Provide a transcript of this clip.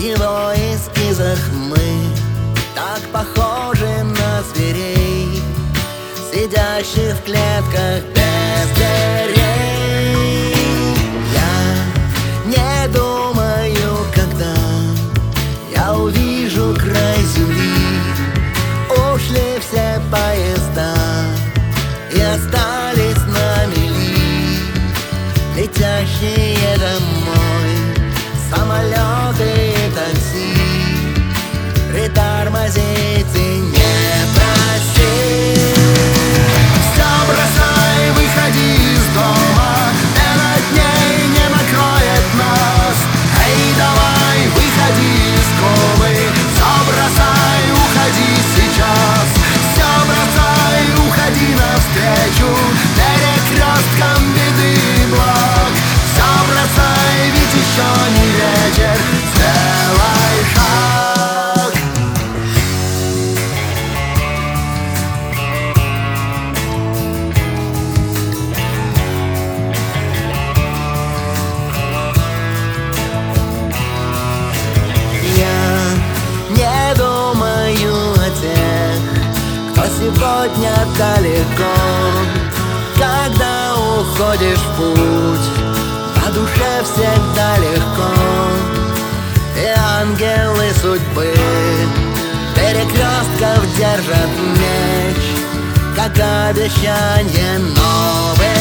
его эскизах мы так похожи на зверей, сидящих в клетках без дверей. Я не думаю, когда я увижу край земли. Ушли все поезда и остались на мели, летящие домой самолеты и такси. Притормозите, не проси. Все бросай, выходи из дома, этот дней не накроет нас. Эй, давай, выходи из комы, все бросай, уходи сейчас. Все бросай, уходи навстречу перекресткам беды и благ. Все бросай, ведь еще не вечер, сделай шаг. Я не думаю о тех, кто сегодня далеко. Когда уходишь в путь, на душе всегда легко, и ангелы судьбы перекрестков держат меч, как обещанье новых